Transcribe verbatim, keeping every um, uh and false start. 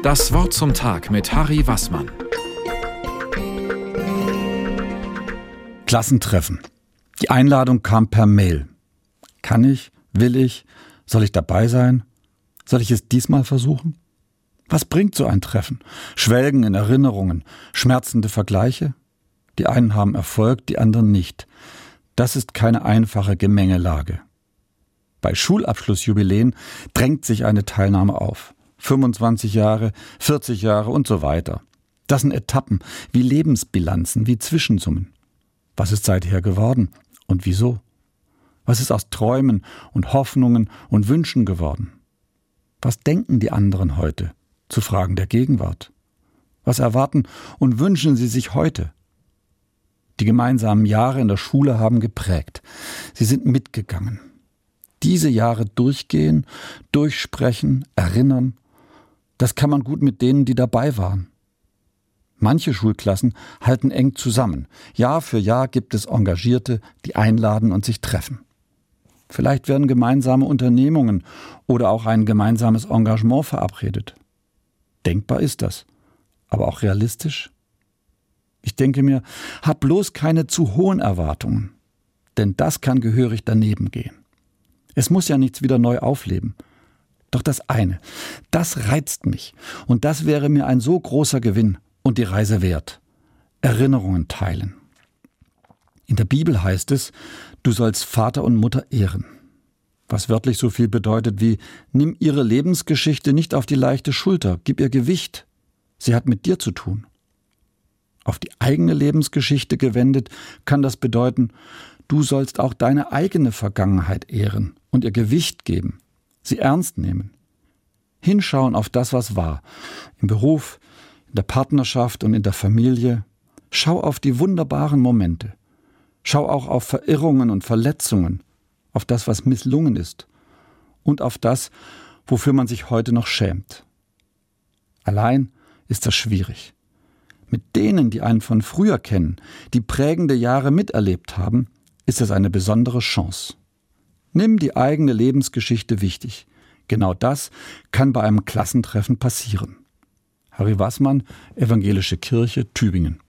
Das Wort zum Tag mit Harry Wassmann. Klassentreffen. Die Einladung kam per Mail. Kann ich? Will ich? Soll ich dabei sein? Soll ich es diesmal versuchen? Was bringt so ein Treffen? Schwelgen in Erinnerungen, schmerzende Vergleiche? Die einen haben Erfolg, die anderen nicht. Das ist keine einfache Gemengelage. Bei Schulabschlussjubiläen drängt sich eine Teilnahme auf. fünfundzwanzig Jahre, vierzig Jahre und so weiter. Das sind Etappen, wie Lebensbilanzen, wie Zwischensummen. Was ist seither geworden und wieso? Was ist aus Träumen und Hoffnungen und Wünschen geworden? Was denken die anderen heute zu Fragen der Gegenwart? Was erwarten und wünschen sie sich heute? Die gemeinsamen Jahre in der Schule haben geprägt. Sie sind mitgegangen. Diese Jahre durchgehen, durchsprechen, erinnern, das kann man gut mit denen, die dabei waren. Manche Schulklassen halten eng zusammen. Jahr für Jahr gibt es Engagierte, die einladen und sich treffen. Vielleicht werden gemeinsame Unternehmungen oder auch ein gemeinsames Engagement verabredet. Denkbar ist das, aber auch realistisch? Ich denke mir, hab bloß keine zu hohen Erwartungen, denn das kann gehörig daneben gehen. Es muss ja nichts wieder neu aufleben. Doch das eine, das reizt mich und das wäre mir ein so großer Gewinn und die Reise wert. Erinnerungen teilen. In der Bibel heißt es, du sollst Vater und Mutter ehren. Was wörtlich so viel bedeutet wie, nimm ihre Lebensgeschichte nicht auf die leichte Schulter, gib ihr Gewicht. Sie hat mit dir zu tun. Auf die eigene Lebensgeschichte gewendet kann das bedeuten, du sollst auch deine eigene Vergangenheit ehren und ihr Gewicht geben, sie ernst nehmen. Hinschauen auf das, was war, im Beruf, in der Partnerschaft und in der Familie. Schau auf die wunderbaren Momente. Schau auch auf Verirrungen und Verletzungen, auf das, was misslungen ist und auf das, wofür man sich heute noch schämt. Allein ist das schwierig. Mit denen, die einen von früher kennen, die prägende Jahre miterlebt haben, ist es eine besondere Chance. Nimm die eigene Lebensgeschichte wichtig. Genau das kann bei einem Klassentreffen passieren. Harry Wassmann, Evangelische Kirche, Tübingen.